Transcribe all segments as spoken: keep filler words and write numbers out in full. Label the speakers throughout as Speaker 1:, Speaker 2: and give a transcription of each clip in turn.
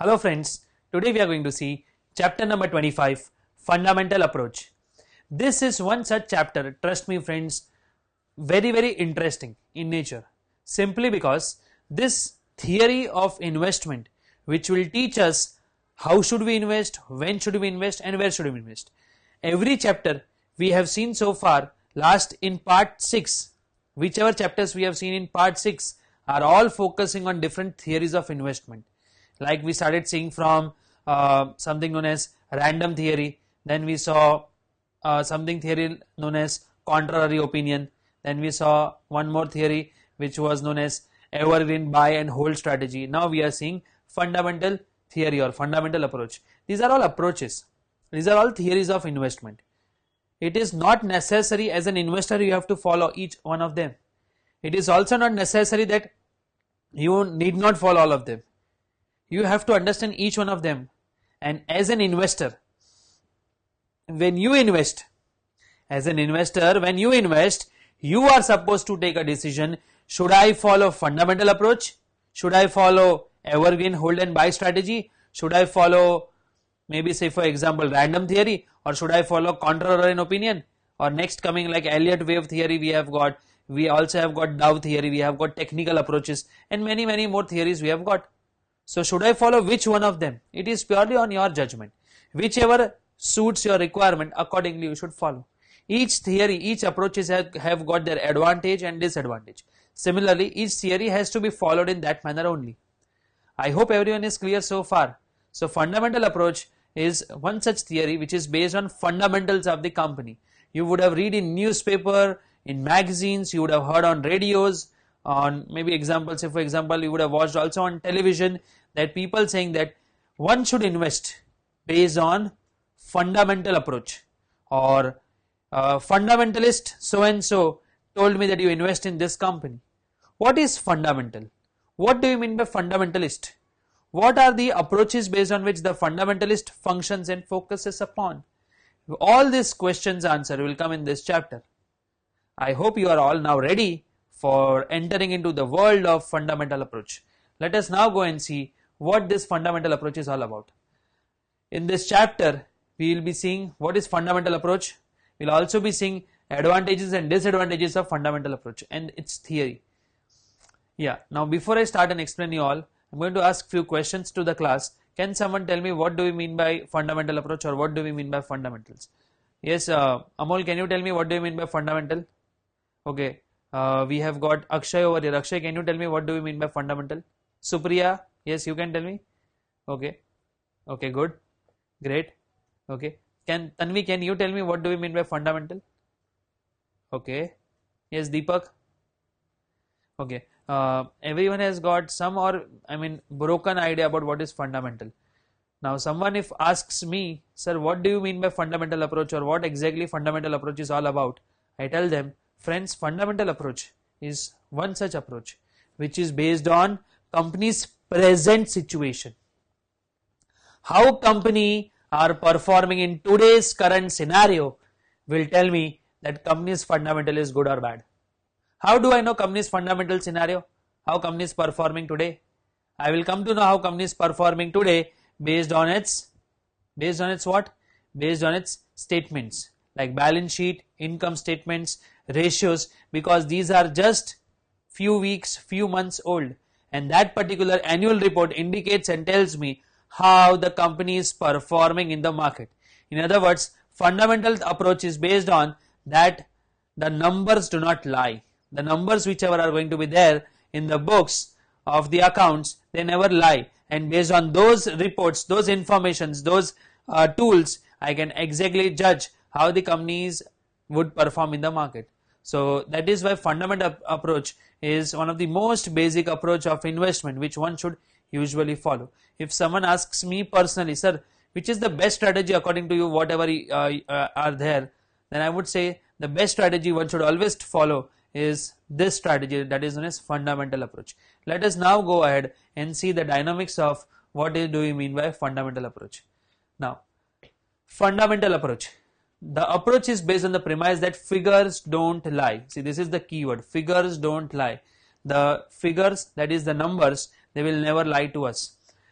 Speaker 1: Hello friends, today we are going to see chapter number twenty-five, Fundamental Approach. This is one such chapter, trust me friends, very very interesting in nature, simply because this theory of investment which will teach us how should we invest, when should we invest and where should we invest. Every chapter we have seen so far, last in part six, whichever chapters we have seen in part six are all focusing on different theories of investment. Like we started seeing from uh, something known as random theory, then we saw uh, something theory known as contrary opinion, then we saw one more theory which was known as evergreen buy and hold strategy. Now we are seeing fundamental theory or fundamental approach. These are all approaches, these are all theories of investment. It is not necessary as an investor you have to follow each one of them. It is also not necessary that you need not follow all of them. You have to understand each one of them, and as an investor, when you invest, as an investor, when you invest, you are supposed to take a decision. Should I follow fundamental approach? Should I follow evergreen hold and buy strategy? Should I follow maybe say for example random theory, or should I follow contrarian opinion? Or next coming like Elliott wave theory we have got, we also have got Dow theory, we have got technical approaches and many many more theories we have got. So should I follow which one of them? It is purely on your judgment. Whichever suits your requirement, accordingly you should follow. Each theory, each approaches have, have got their advantage and disadvantage. Similarly, each theory has to be followed in that manner only. I hope everyone is clear so far. So fundamental approach is one such theory which is based on fundamentals of the company. You would have read in newspaper, in magazines, you would have heard on radios, on maybe examples, say for example you would have watched also on television that people saying that one should invest based on fundamental approach, or uh, fundamentalist so and so told me that you invest in this company. What is fundamental? What do you mean by fundamentalist? What are the approaches based on which the fundamentalist functions and focuses upon? All these questions answer will come in this chapter. I hope you are all now ready for entering into the world of fundamental approach. Let us now go and see what this fundamental approach is all about. In this chapter, we will be seeing what is fundamental approach. We will also be seeing advantages and disadvantages of fundamental approach and its theory. Yeah, now before I start and explain you all, I am going to ask few questions to the class. Can someone tell me what do we mean by fundamental approach, or what do we mean by fundamentals? Yes, uh, Amol, can you tell me what do you mean by fundamental? Okay. Uh, we have got Akshay over here. Akshay, can you tell me what do we mean by fundamental? Supriya, yes, you can tell me. Okay, okay, good, great. Okay, can Tanvi, can you tell me what do we mean by fundamental? Okay, yes, Deepak. Okay, uh, everyone has got some or I mean broken idea about what is fundamental. Now someone if asks me, sir, what do you mean by fundamental approach, or what exactly fundamental approach is all about? I tell them, friends, fundamental approach is one such approach which is based on company's present situation. How company are performing in today's current scenario will tell me that company's fundamental is good or bad. How do I know company's fundamental scenario? How company is performing today? I will come to know how company is performing today based on its, based on its what? Based on its statements like balance sheet, income statements, ratios, because these are just few weeks, few months old, and that particular annual report indicates and tells me how the company is performing in the market. In other words, fundamental approach is based on that the numbers do not lie. The numbers whichever are going to be there in the books of the accounts, they never lie, and based on those reports, those informations, those uh, tools, I can exactly judge how the companies would perform in the market. So that is why fundamental approach is one of the most basic approach of investment which one should usually follow. If someone asks me personally, sir, which is the best strategy according to you, whatever uh, uh, are there, then I would say the best strategy one should always follow is this strategy, that is known as fundamental approach. Let us now go ahead and see the dynamics of what do we mean by fundamental approach. Now, fundamental approach. The approach is based on the premise that figures don't lie. See, this is the keyword, figures don't lie. The figures, that is the numbers, they will never lie to us.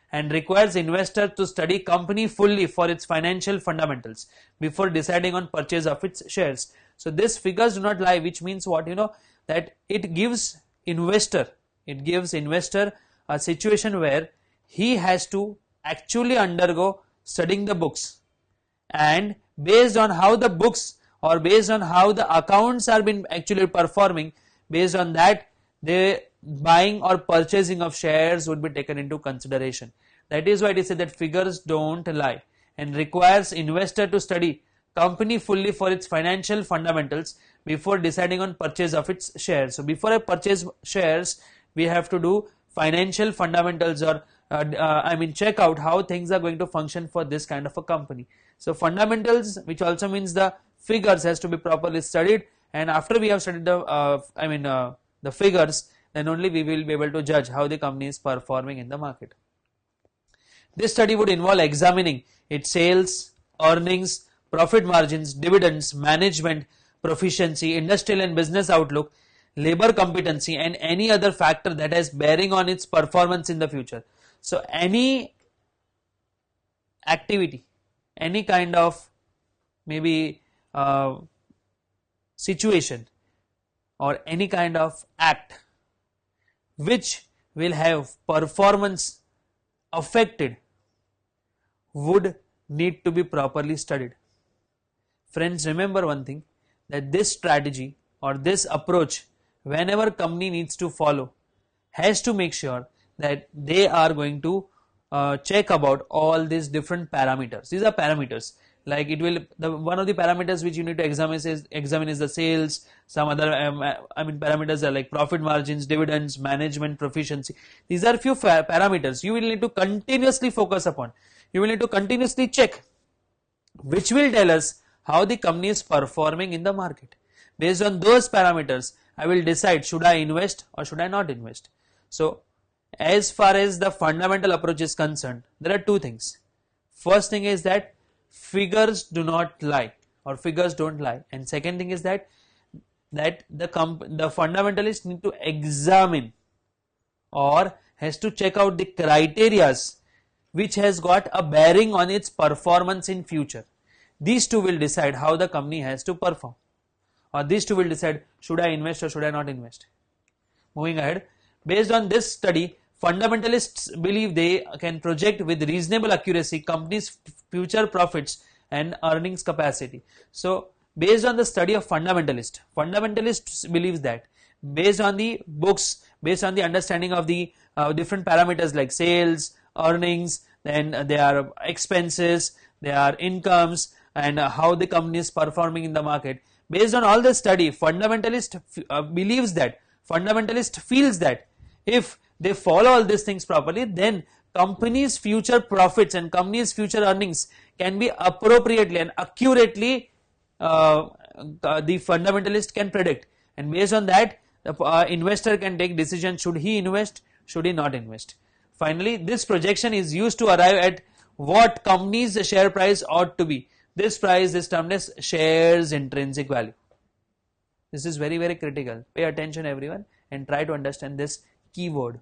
Speaker 1: and requires investor to study company fully for its financial fundamentals before deciding on purchase of its shares. So this figures do not lie, which means what, you know, that it gives investor, it gives investor a situation where he has to actually undergo studying the books, and based on how the books or based on how the accounts are been actually performing, based on that the buying or purchasing of shares would be taken into consideration. That is why it is said that figures don't lie, and requires investor to study company fully for its financial fundamentals before deciding on purchase of its shares. So before I purchase shares, we have to do financial fundamentals, or uh, uh, I mean check out how things are going to function for this kind of a company. So fundamentals, which also means the figures, has to be properly studied, and after we have studied the uh, I mean uh, the figures, then only we will be able to judge how the company is performing in the market. This study would involve examining its sales, earnings, profit margins, dividends, management, proficiency, industrial and business outlook, labor competency, and any other factor that has bearing on its performance in the future. So any activity, any kind of maybe uh, situation or any kind of act which will have performance affected would need to be properly studied. Friends, remember one thing, that this strategy or this approach, whenever company needs to follow, has to make sure that they are going to uh, check about all these different parameters. These are parameters. Like it will, the one of the parameters which you need to examine is examine is the sales. Some other um, I mean parameters are like profit margins, dividends, management, proficiency. These are few parameters you will need to continuously focus upon. You will need to continuously check, which will tell us how the company is performing in the market. Based on those parameters, I will decide should I invest or should I not invest. So as far as the fundamental approach is concerned, there are two things. First thing is that figures do not lie, or figures don't lie, and second thing is that that the comp the fundamentalist need to examine or has to check out the criterias which has got a bearing on its performance in future. These two will decide how the company has to perform, or these two will decide should I invest or should I not invest. Moving ahead, based on this study, fundamentalists believe they can project with reasonable accuracy company's future profits and earnings capacity. So based on the study of fundamentalist, fundamentalists believes that based on the books, based on the understanding of the uh, different parameters like sales, earnings, then uh, there are expenses, there are incomes, and uh, how the company is performing in the market. Based on all the study, fundamentalist uh, believes that, fundamentalist feels that if they follow all these things properly, then company's future profits and company's future earnings can be appropriately and accurately uh, uh, the fundamentalist can predict, and based on that the uh, investor can take decision should he invest, should he not invest. Finally, this projection is used to arrive at what company's share price ought to be. This price is termed as shares intrinsic value. This is very very critical. Pay attention everyone and try to understand this keyword.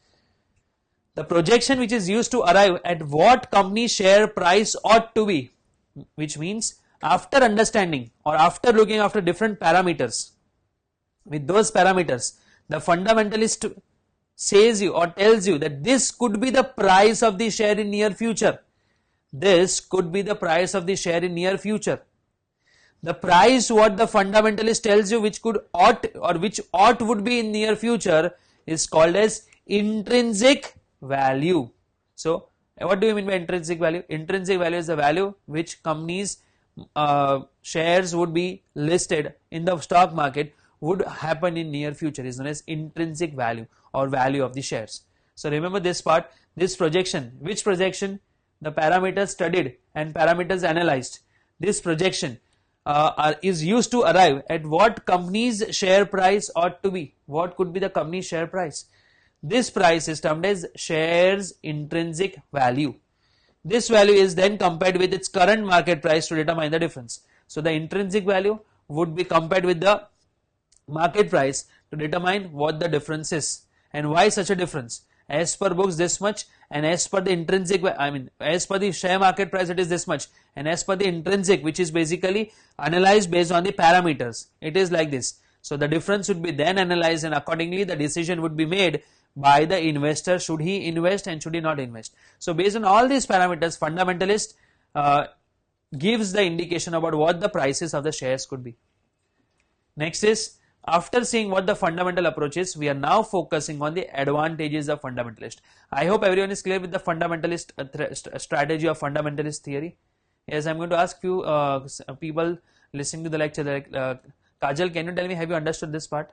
Speaker 1: The projection which is used to arrive at what company share price ought to be, which means after understanding or after looking after different parameters, with those parameters the fundamentalist says you or tells you that this could be the price of the share in near future. This could be the price of the share in near future. The price what the fundamentalist tells you which could ought or which ought would be in near future is called as intrinsic value. So what do you mean by intrinsic value? Intrinsic value is the value which companies uh, shares would be listed in the stock market would happen in near future, is known as intrinsic value or value of the shares. So remember this part, this projection, which projection? The parameters studied and parameters analyzed. This projection uh, are, is used to arrive at what company's share price ought to be. What could be the company's share price? This price is termed as shares intrinsic value. This value is then compared with its current market price to determine the difference. So the intrinsic value would be compared with the market price to determine what the difference is and why such a difference. as per books this much, and as per the intrinsic, I mean as per the share market price it is this much, and as per the intrinsic, which is basically analyzed based on the parameters, it is like this. So the difference would be then analyzed, and accordingly the decision would be made by the investor, should he invest and should he not invest. So based on all these parameters, fundamentalist uh, gives the indication about what the prices of the shares could be. Next is, after seeing what the fundamental approach is, we are now focusing on the advantages of fundamentalist. I hope everyone is clear with the fundamentalist uh, strategy of fundamentalist theory. Yes, I am going to ask few uh, people listening to the lecture, like, uh, Kajal, can you tell me, have you understood this part?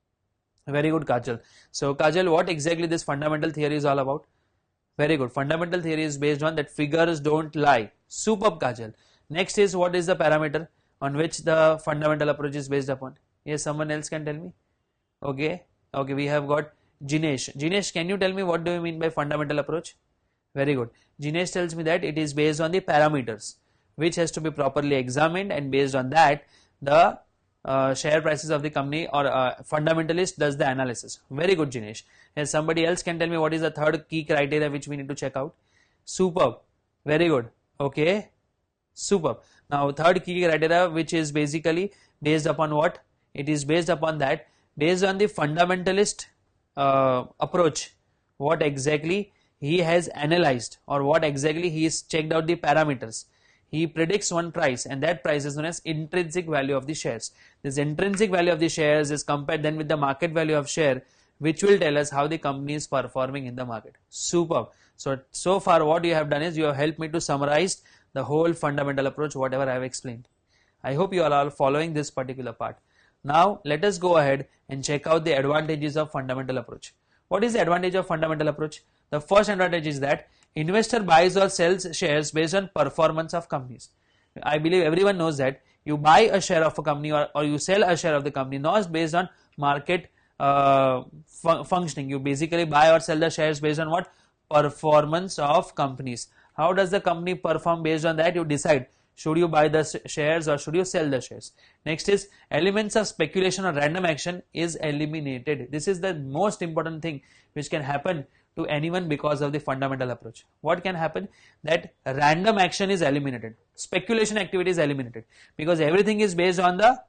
Speaker 1: Very good, Kajal. So Kajal, what exactly this fundamental theory is all about? Very good. Fundamental theory is based on that figures don't lie. Superb, Kajal. Next is, what is the parameter on which the fundamental approach is based upon? Yes, someone else can tell me. Okay, okay, we have got Jinesh. Jinesh, can you tell me what do you mean by fundamental approach? Very good. Jinesh tells me that it is based on the parameters, which has to be properly examined, and based on that the uh, share prices of the company or uh, fundamentalist does the analysis. Very good, Jinesh. Yes, somebody else can tell me what is the third key criteria which we need to check out? Superb. Very good. Okay, superb. Now third key criteria, which is basically based upon what? It is based upon that, based on the fundamentalist uh, approach, what exactly he has analyzed, or what exactly he has checked out the parameters. He predicts one price, and that price is known as intrinsic value of the shares. This intrinsic value of the shares is compared then with the market value of share, which will tell us how the company is performing in the market. Superb. So, so far what you have done is you have helped me to summarize the whole fundamental approach, whatever I have explained. I hope you are all following this particular part. Now let us go ahead and check out the advantages of fundamental approach. What is the advantage of fundamental approach? The first advantage is that investor buys or sells shares based on performance of companies. I believe everyone knows that you buy a share of a company, or, or you sell a share of the company, not based on market uh, fu functioning. You basically buy or sell the shares based on what? Performance of companies. How does the company perform? Based on that you decide, should you buy the shares or should you sell the shares. Next is, elements of speculation or random action is eliminated. This is the most important thing which can happen to anyone because of the fundamental approach. What can happen? That random action is eliminated. Speculation activity is eliminated, because everything is based on the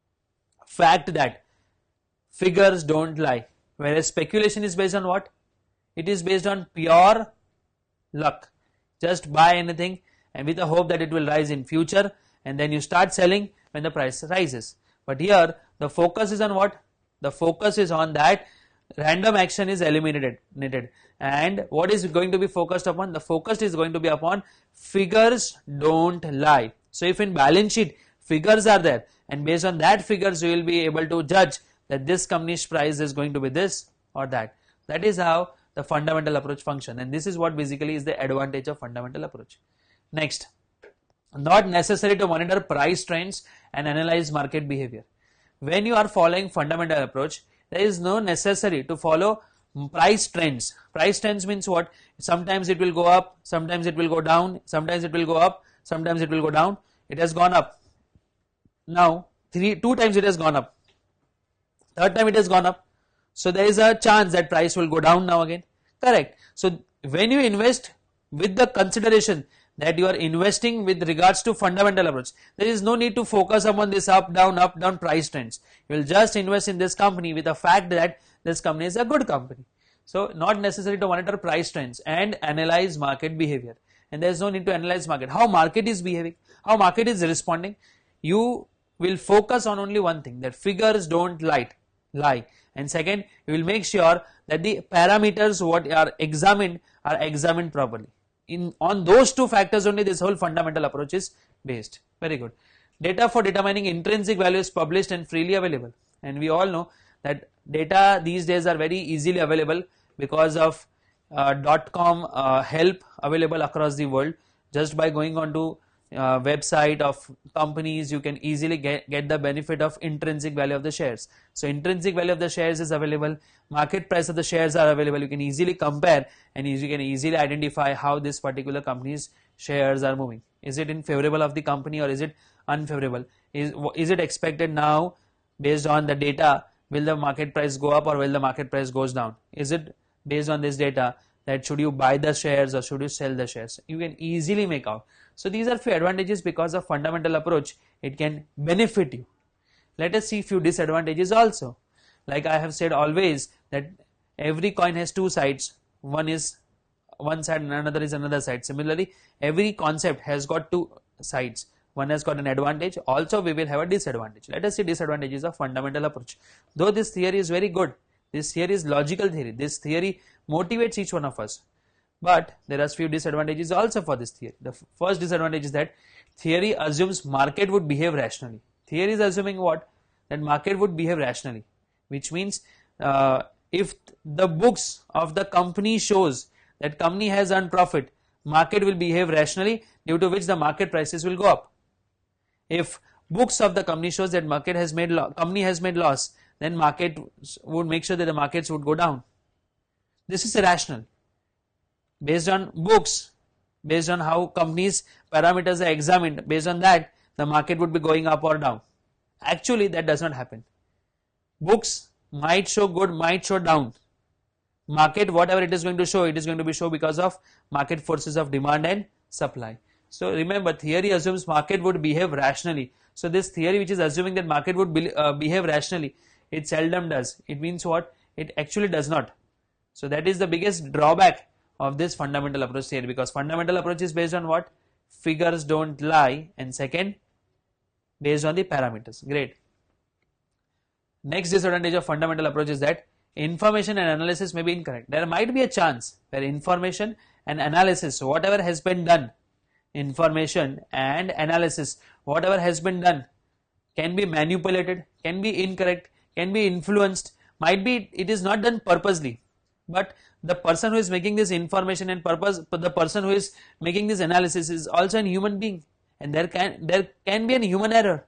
Speaker 1: fact that figures don't lie. Whereas speculation is based on what? It is based on pure luck. Just buy anything and with the hope that it will rise in future, and then you start selling when the price rises. But here the focus is on what? The focus is on that random action is eliminated, and what is going to be focused upon? The focus is going to be upon figures don't lie. So if in balance sheet figures are there, and based on that figures you will be able to judge that this company's price is going to be this or that. That is how the fundamental approach function, and this is what basically is the advantage of fundamental approach. Next, not necessary to monitor price trends and analyze market behavior. When you are following fundamental approach, there is no necessary to follow price trends. Price trends means what? Sometimes it will go up, sometimes it will go down, sometimes it will go up, sometimes it will go down. It has gone up. Now, three, two times it has gone up. Third time it has gone up. So there is a chance that price will go down now again. Correct. So when you invest with the consideration that you are investing with regards to fundamental approach, there is no need to focus upon this up, down, up, down price trends. You will just invest in this company with the fact that this company is a good company. So not necessary to monitor price trends and analyze market behavior. And there is no need to analyze market. How market is behaving, how market is responding. You will focus on only one thing, that figures don't lie. lie. And second, you will make sure that the parameters what are examined are examined properly. In on those two factors only this whole fundamental approach is based. Very good. Data for determining intrinsic value is published and freely available, and we all know that data these days are very easily available because of uh, dot com uh, help available across the world. Just by going on to uh, website of companies, you can easily get, get the benefit of intrinsic value of the shares. So intrinsic value of the shares is available, market price of the shares are available. You can easily compare and you can easily identify how this particular company's shares are moving. Is it in favorable of the company or is it unfavorable? Is, is it expected now based on the data, will the market price go up or will the market price goes down? Is it based on this data that should you buy the shares or should you sell the shares. You can easily make out. So these are few advantages because of fundamental approach. It can benefit you. Let us see few disadvantages also. Like I have said always that every coin has two sides. One is one side and another is another side. Similarly, every concept has got two sides. One has got an advantage. Also, we will have a disadvantage. Let us see disadvantages of fundamental approach. Though this theory is very good, this theory is logical theory. This theory motivates each one of us. But there are few disadvantages also for this theory. The first disadvantage is that theory assumes market would behave rationally. Theory is assuming what? That market would behave rationally, which means uh, if the books of the company shows that company has earned profit, market will behave rationally, due to which the market prices will go up. If books of the company shows that market has made lo company has made loss, then market would make sure that the markets would go down. This is irrational. Based on books, based on how companies' parameters are examined, based on that the market would be going up or down. Actually, that does not happen. Books might show good, might show down. Market, whatever it is going to show, it is going to be show because of market forces of demand and supply. So remember, theory assumes market would behave rationally. So this theory which is assuming that market would be, uh, behave rationally, it seldom does. It means what? It actually does not. So that is the biggest drawback of this fundamental approach theory, because fundamental approach is based on what? Figures don't lie, and second, based on the parameters. Great. Next disadvantage of fundamental approach is that information and analysis may be incorrect. There might be a chance where information and analysis, so whatever has been done, information and analysis, whatever has been done can be manipulated, can be incorrect, can be influenced, might be it is not done purposely, but the person who is making this information and purpose, the person who is making this analysis is also a human being, and there can there can be a human error.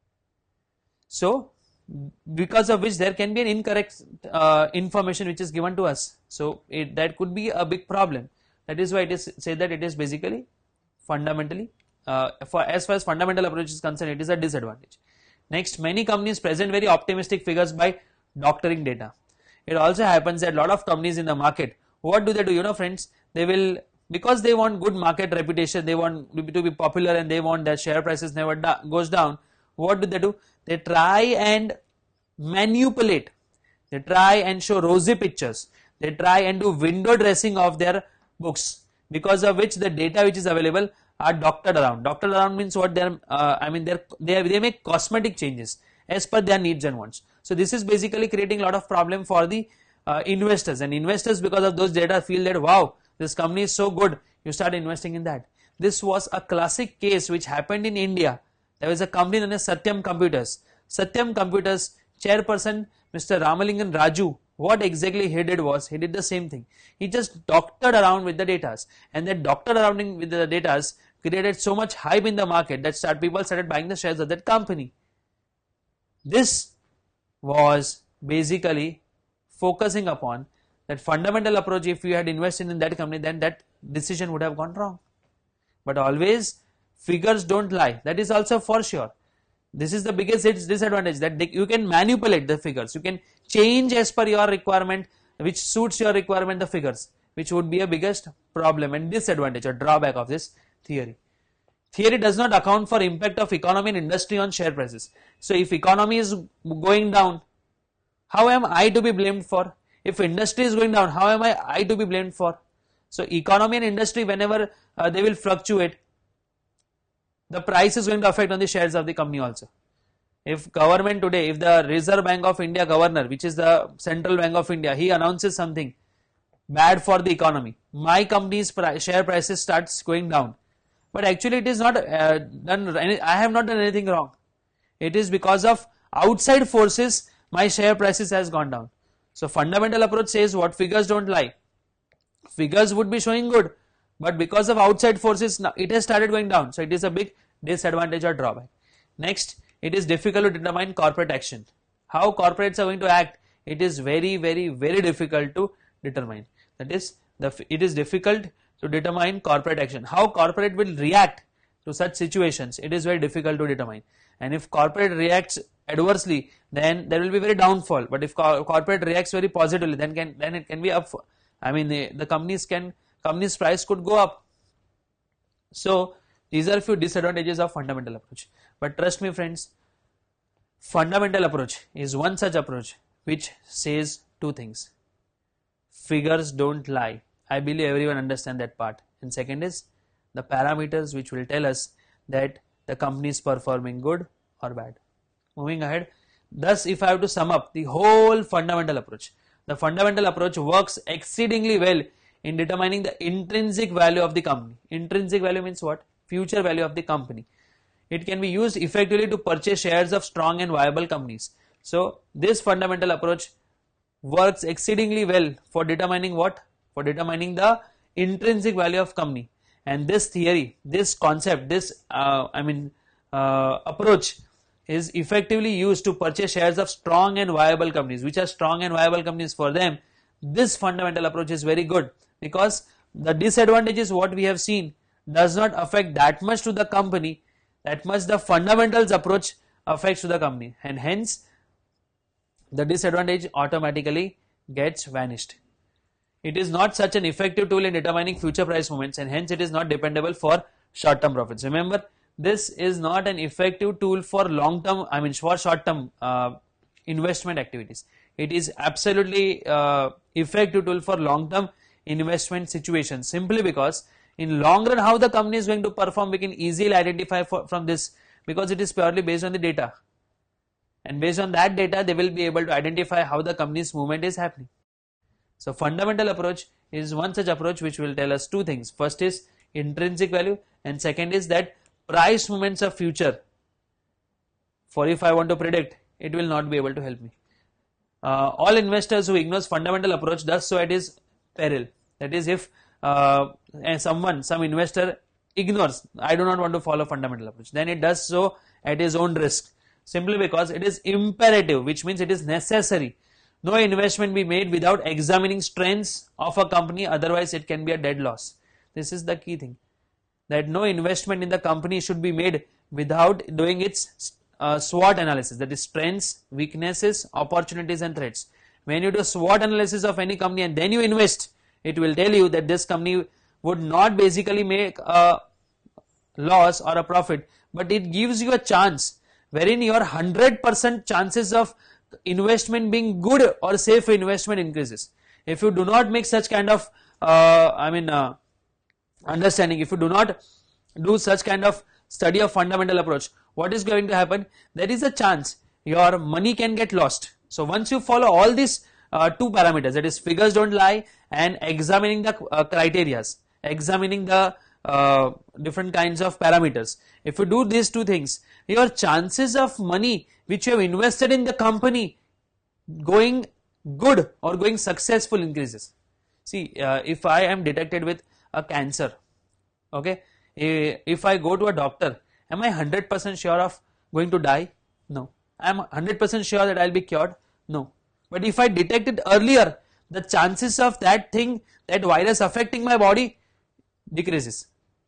Speaker 1: So because of which there can be an incorrect uh, information which is given to us. So it, that could be a big problem. That is why it is said that it is basically fundamentally, uh, for as far as fundamental approach is concerned, it is a disadvantage. Next, many companies present very optimistic figures by doctoring data. It also happens that a lot of companies in the market, what do they do? You know, friends, they will, because they want good market reputation, they want to be popular, and they want their share prices never da goes down. What do they do? They try and manipulate. They try and show rosy pictures. They try and do window dressing of their books, because of which the data which is available are doctored around. Doctored around means what? They are, uh, I mean, they they they make cosmetic changes as per their needs and wants. So this is basically creating a lot of problem for the uh, investors, and investors, because of those data, feel that wow, this company is so good, you start investing in that. This was a classic case which happened in India. There was a company known as Satyam Computers. Satyam Computers chairperson Mister Ramalingan Raju, what exactly he did was, he did the same thing. He just doctored around with the data, and that doctored around with the data created so much hype in the market that start, people started buying the shares of that company. This was basically focusing upon that fundamental approach. If you had invested in that company, then that decision would have gone wrong. But always figures don't lie. That is also for sure. This is the biggest disadvantage, that they, you can manipulate the figures. You can change as per your requirement, which suits your requirement, the figures, which would be a biggest problem and disadvantage or drawback of this theory. Theory does not account for impact of economy and industry on share prices. So if economy is going down, how am I to be blamed for? If industry is going down, how am I, I to be blamed for? So economy and industry, whenever uh, they will fluctuate, the price is going to affect on the shares of the company also. If government today, if the Reserve Bank of India governor, which is the Central Bank of India, he announces something bad for the economy, my company's price, share prices starts going down. But actually it is not uh, done, I have not done anything wrong. It is because of outside forces, my share prices has gone down. So fundamental approach says what? Figures don't lie. Figures would be showing good, but because of outside forces, it has started going down. So it is a big disadvantage or drawback. Next, it is difficult to determine corporate action. How corporates are going to act, it is very, very, very difficult to determine. That is, the it is difficult to determine corporate action. How corporate will react to such situations, it is very difficult to determine. And if corporate reacts adversely, then there will be very downfall. But if co corporate reacts very positively, then can then it can be up I mean the, the companies can company's price could go up. So these are a few disadvantages of fundamental approach. But trust me friends, fundamental approach is one such approach which says two things. Figures don't lie. I believe everyone understand that part. And second is the parameters which will tell us that the company is performing good or bad. Moving ahead, thus if I have to sum up the whole fundamental approach, the fundamental approach works exceedingly well in determining the intrinsic value of the company. Intrinsic value means what? Future value of the company. It can be used effectively to purchase shares of strong and viable companies. So this fundamental approach works exceedingly well for determining what? For determining the intrinsic value of company. And this theory, this concept, this uh, I mean uh, approach is effectively used to purchase shares of strong and viable companies. Which are strong and viable companies for them? This fundamental approach is very good, because the disadvantages what we have seen does not affect that much to the company, that much the fundamentals approach affects to the company, and hence the disadvantage automatically gets vanished. It is not such an effective tool in determining future price movements, and hence it is not dependable for short term profits. Remember, this is not an effective tool for long term, I mean for short term uh, investment activities. It is absolutely uh, effective tool for long term investment situations, simply because in long run how the company is going to perform we can easily identify for, from this, because it is purely based on the data, and based on that data they will be able to identify how the company's movement is happening. So fundamental approach is one such approach which will tell us two things. First is intrinsic value, and second is that price movements of future, for if I want to predict, it will not be able to help me. Uh, all investors who ignores fundamental approach does so at his peril. That is, if uh, someone, some investor ignores, I do not want to follow fundamental approach, then it does so at his own risk, simply because it is imperative, which means it is necessary. No investment be made without examining strengths of a company, otherwise it can be a dead loss. This is the key thing, that no investment in the company should be made without doing its uh, SWOT analysis, that is strengths, weaknesses, opportunities and threats. When you do SWOT analysis of any company and then you invest, it will tell you that this company would not basically make a loss or a profit, but it gives you a chance wherein your one hundred percent chances of investment being good or safe investment increases. If you do not make such kind of uh, I mean uh, understanding, if you do not do such kind of study of fundamental approach, what is going to happen? There is a chance your money can get lost. So once you follow all these uh, two parameters, that is figures don't lie and examining the uh, criterias, examining the uh, different kinds of parameters, if you do these two things, your chances of money which you have invested in the company going good or going successful increases. See, uh, if I am detected with a cancer, okay, if I go to a doctor, am I one hundred percent sure of going to die? No. I am one hundred percent sure that I will be cured? No. But if I detect it earlier, the chances of that thing, that virus affecting my body decreases.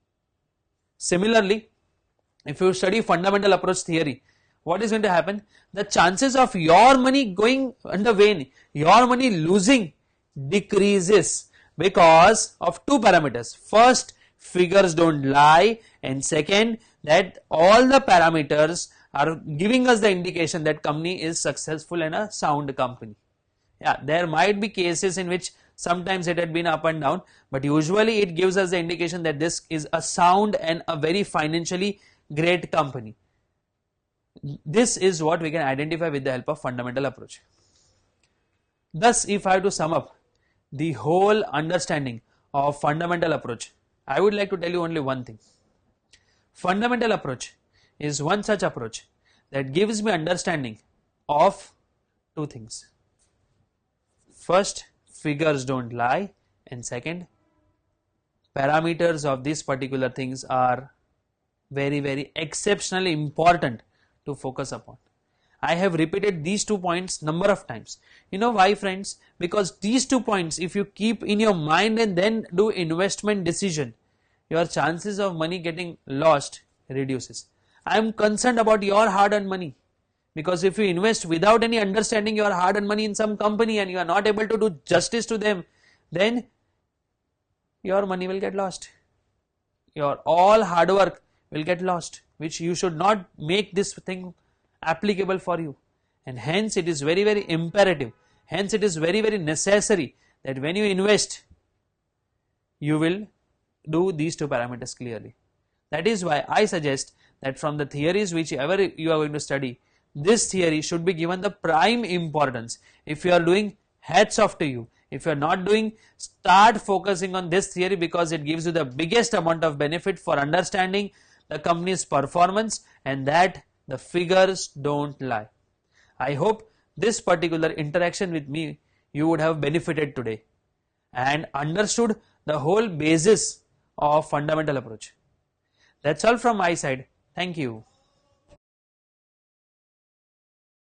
Speaker 1: Similarly, if you study fundamental approach theory, what is going to happen? The chances of your money going under vein, your money losing decreases because of two parameters. First, figures don't lie, and second, that all the parameters are giving us the indication that company is successful and a sound company. Yeah, there might be cases in which sometimes it had been up and down, but usually it gives us the indication that this is a sound and a very financially great company. This is what we can identify with the help of fundamental approach. Thus, if I have to sum up the whole understanding of fundamental approach, I would like to tell you only one thing. Fundamental approach is one such approach that gives me understanding of two things. First, figures don't lie, and second, parameters of these particular things are very very exceptionally important to focus upon. I have repeated these two points number of times. You know why, friends? Because these two points, if you keep in your mind and then do investment decision, your chances of money getting lost reduces. I am concerned about your hard-earned money, because if you invest without any understanding your hard-earned money in some company and you are not able to do justice to them, then your money will get lost. Your all hard work will get lost, which you should not make this thing applicable for you. And hence it is very very imperative, hence it is very very necessary that when you invest, you will do these two parameters clearly. That is why I suggest that from the theories whichever you are going to study, this theory should be given the prime importance. If you are doing, hats off to you. If you are not doing, start focusing on this theory, because it gives you the biggest amount of benefit for understanding the company's performance, and that the figures don't lie. I hope this particular interaction with me you would have benefited today and understood the whole basis of fundamental approach. That's all from my side. Thank you.